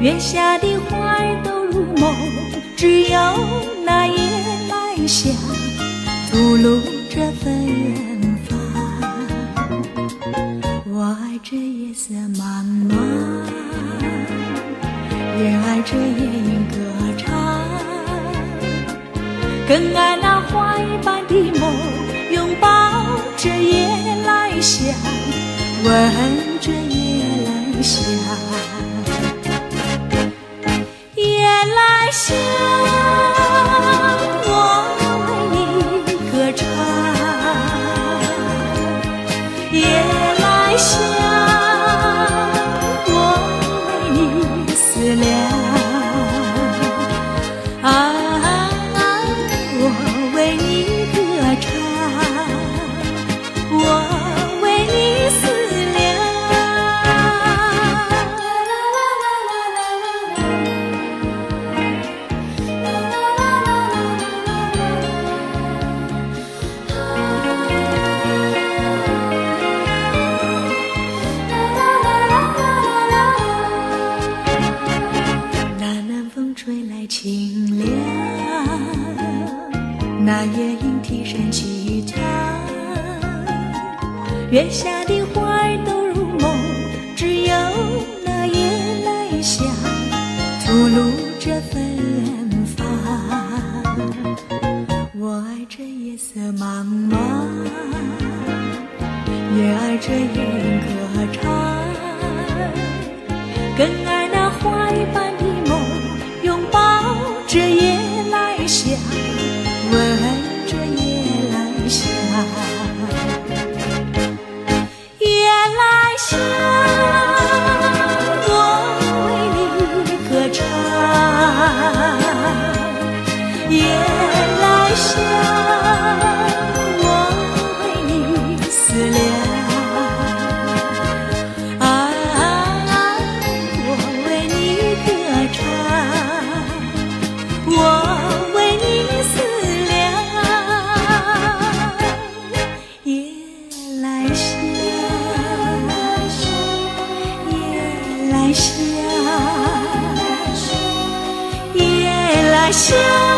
月下的花儿都入梦，只有那夜来香吐露着芬芳。我爱这夜色茫茫，也爱这夜莺歌唱，更爱那花儿般的梦，拥抱着夜来香，吻着夜来香。夜来香，我为你歌唱。夜来香，我为你思量。我为你歌唱，我为你思量。吹来清凉，那夜莺啼声凄唱，月下的花儿都入梦，只有那夜来香吐露着芬芳。我爱这夜色茫茫，也爱这夜莺歌唱，更爱那花儿般的梦，拥抱着夜来香，吻着夜来香。夜来香，我为你歌唱。夜来香，我为你思量。我为你思量。夜来香，夜来香，夜来香。